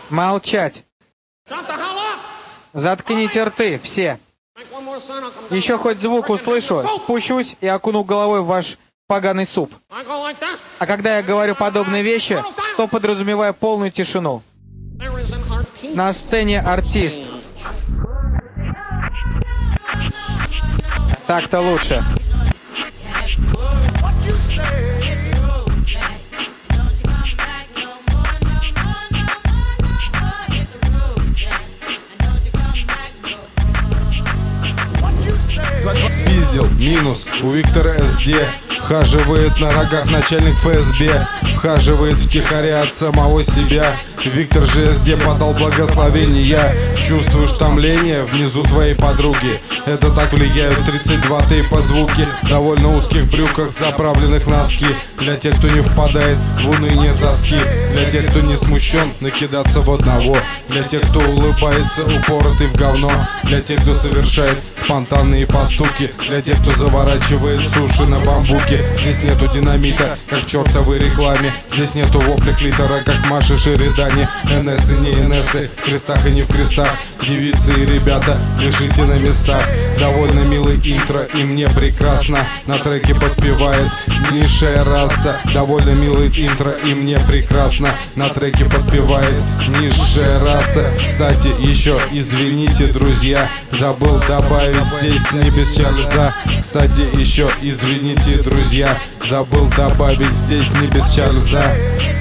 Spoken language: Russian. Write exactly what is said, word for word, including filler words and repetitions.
Молчать. Заткните рты, все. Еще хоть звук услышу, спущусь и окуну головой в ваш поганый суп. А когда я говорю подобные вещи, то подразумеваю полную тишину. На сцене артист. Так-то лучше. Спиздил, минус, у Виктора эс ди. Хаживает на рогах начальник эф эс бэ. Хаживает втихаря от самого себя. Виктор же эс ди подал благословение. Чувствуешь томление внизу твоей подруги. Это так влияют тридцать два тейпа звуки. Довольно узких брюках, заправленных носки. Для тех, кто не впадает в уныние тоски. Для тех, кто не смущен, накидаться в одного. Для тех, кто улыбается, упоротый в говно. Для тех, кто совершает спонтанные постуки. Для тех, кто заворачивает суши на бамбуке. Здесь нету динамита, как в чертовой рекламе. Здесь нету вопля клитора, как Маши Шеридани. эн эс и не эн эс, в крестах и не в крестах. Девицы и ребята, лежите на местах. Довольно милый интро, и мне прекрасно. На треке подпевает низшая раса. Довольно милый интро, и мне прекрасно. На треке подпевает низшая раса. Кстати, еще извините, друзья, забыл добавить здесь не без Чарльза. Кстати, еще извините, друзья, забыл добавить здесь не без Чарльза.